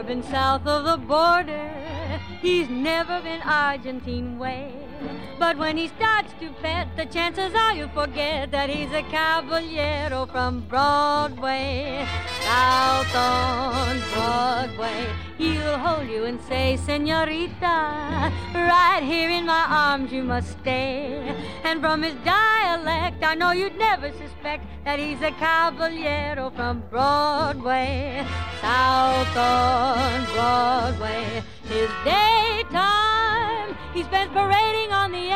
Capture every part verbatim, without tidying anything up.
been south of the border. He's never been Argentine way. But when he starts to pet, the chances are you forget that he's a caballero from Broadway. South on Broadway, he'll hold you and say, Senorita, right here in my arms you must stay. And from his dialect, I know you'd never suspect that he's a caballero from Broadway. South on Broadway, his daytime he spends parading on the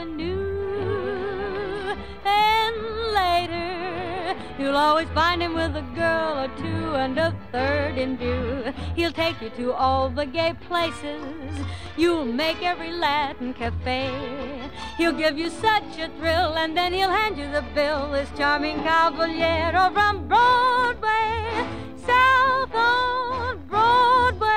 avenue. And later, you'll always find him with a girl or two and a third in view. He'll take you to all the gay places. You'll make every Latin cafe. He'll give you such a thrill, and then he'll hand you the bill. This charming caballero from Broadway, south on Broadway.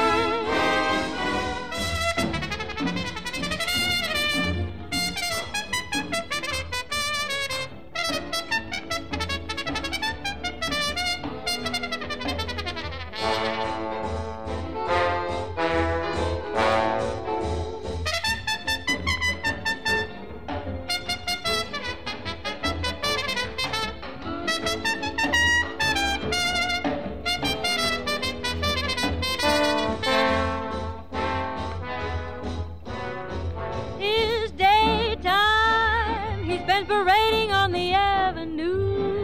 Parading on the avenue.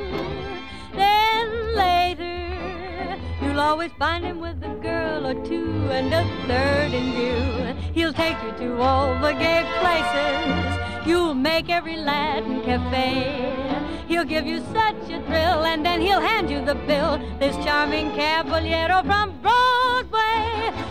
Then later, you'll always find him with a girl or two and a third in view. He'll take you to all the gay places. You'll make every Latin cafe. He'll give you such a thrill, and then he'll hand you the bill. This charming caballero from Broadway,